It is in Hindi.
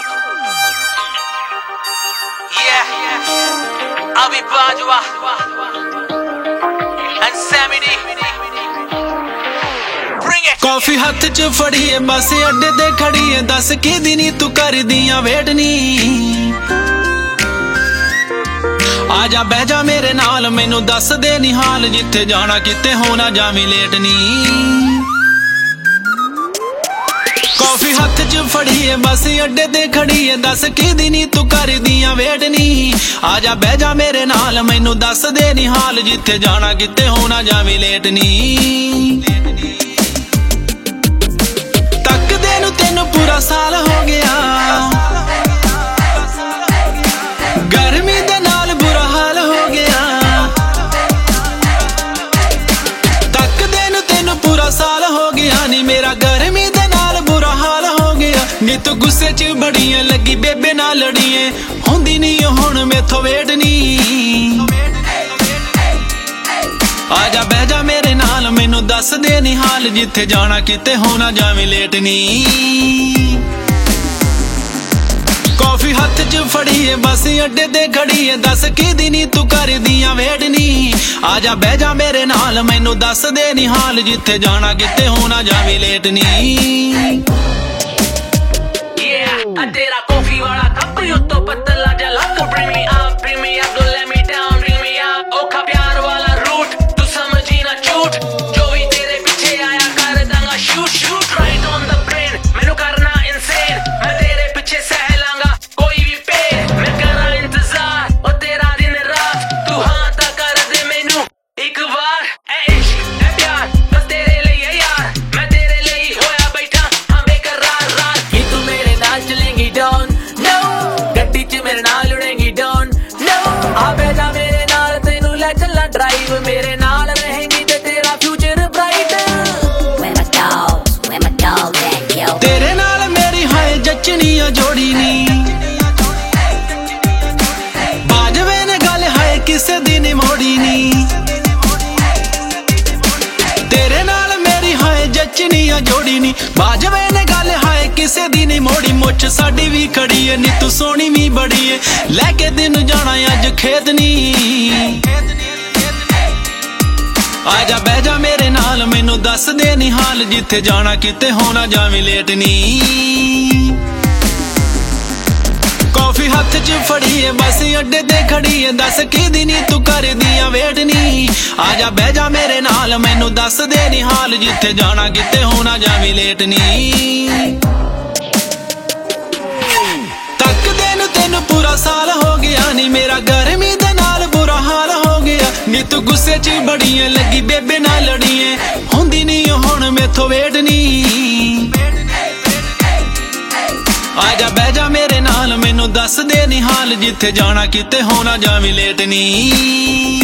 Abhi Bajwa and Sammy D. Bring it. Coffee हथ च फड़ी है बस अड्डे ते खड़ी है दस कि दिनी तू कर दियां वेट नी आजा बह जा मेरे नाल मैनू दस दे नी हाल जिथे जाना किते होना जावी लेट नी कॉफी हथ च फड़ी है बस अड्डे ते खड़ी है दस कि दिनी तू कर दियां वेट नी आजा बह जा मेरे नाल मैनू दस दे नी हाल जिथे जाना किते होना जावी लेट नी तकदे नू तेनू पूरा साल हो गया गर्मी दे नाल बुरा हाल हो गया तकदे नू तेनू पूरा साल हो गया नी मेरा गर्मी दे नाल बुरा हाल हो गया नी तू गुस्से च बड़ियां लगी बेबे नाल लड़िए हुंदी नी हुण मेथों वेट नी आजा बह जा मेरे नाल मैनू दस दे नी हाल जिथे जाना किते होना जावी लेट नी कॉफी हथ च फड़ी है बस अड्डे ते खड़ी है दस कि दिनी तू कर दियां वेट नी आजा बह जा मेरे नाल मैनू दस दे नी हाल जिथे जाना किते होना जावी लेट नी तेरा कॉफी वाला कप तो पतला जलक bring me up don't let me down bring me up ओखा प्यार वाला रूट तू समझी ना झूठ जो भी तेरे पीछे आया कर दूंगा shoot right on the brain मैनू करना insane मैं तेरे पीछे सह लांगा कोई भी पेड़ मैं करा इंतजार और तेरा दिन रात तू हाँ ता कर दे मैनू एक बार ऐ इश्क ऐ प्यार बस तेरे लिए यार मैं तेरे लिए होया बैठा हाँ बेकरार रात कि तू मेरे नाल चलेंगी डाउन नो गड्डी च मेरे नाल उड़ेंगी डाउन नो आ बैठा मेरे नाल तेनू ले चला ड्राइव मेरे नाल रहेंगी ते तेरा future bright Where my dogs at, yo? तेरे नाल मेरी हाय जचनिया जोड़ी नी बाजवे ने गल हाय किसे दिन मोड़ी नी तेरे नाल मेरी हाय जचनिया जोड़ी नी बाजवे ने गल हाय किसे दिन मोड़ी मुछ साडी भी खड़ी है नी तू सोनी भी बड़ी है लेके दिन जाना अज खेत नी आजा बह जा मेरे नाल मैनू दस दे नी हाल जिथे जाना किते होना जावी लेट नी कॉफी हथ च फड़ी है बस अड्डे ते खड़ी है दस कि दिनी तू कर दियां वेट नी आजा बह जा मेरे नाल मैनू दस दे नी हाल जिथे जाना किते होना जावी लेट नी तकदे नू तेनू पूरा साल हो गया नी मेरा गर्मी दे नाल बुरा हाल हो गया नी तू गुस्से च बड़ियां लगी बेबे नाल लड़िए हुंदी नी हुण मेथों वेट नी आजा बह जा मेरे नाल मैनू दस दे नी हाल जिथे जाना किते होना जावी लेट नी